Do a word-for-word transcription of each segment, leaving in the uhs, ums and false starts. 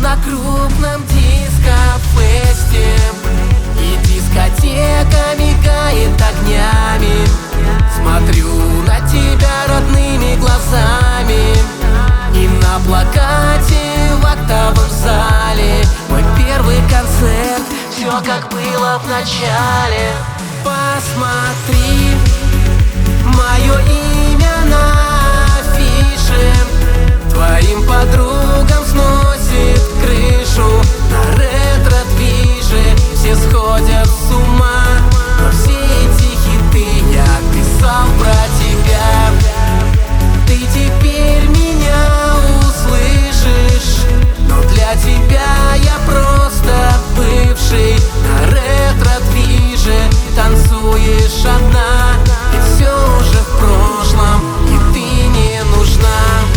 на крупном диско-фесте, и дискотека мигает огнями. Смотрю на тебя родными глазами, и на плакате в актовом зале мой первый концерт, все как было в начале. Посмотри, мое имя на афише, твоим подругам сносит крышу. На ретро-движе все сходят с ума, но все эти хиты я писал про тебя. Ты теперь меня услышишь, но для тебя я просто бывший. На ретро-движе танцуешь одна, и все уже в прошлом, и ты не нужна.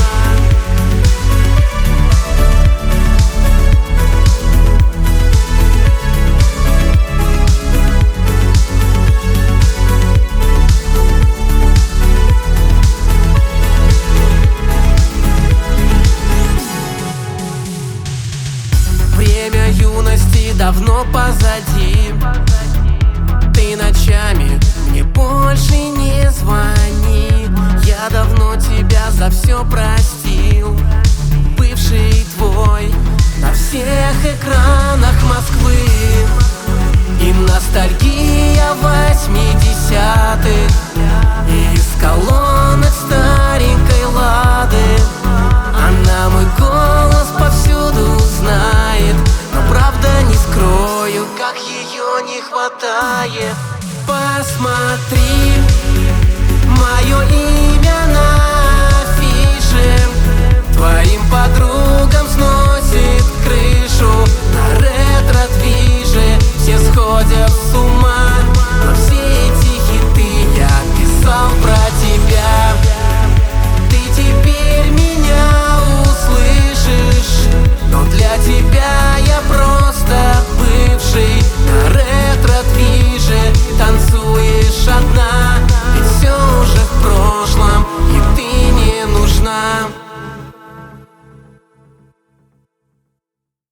Время юности давно позади. Ты ночами мне больше не звони, я давно тебя за все простил.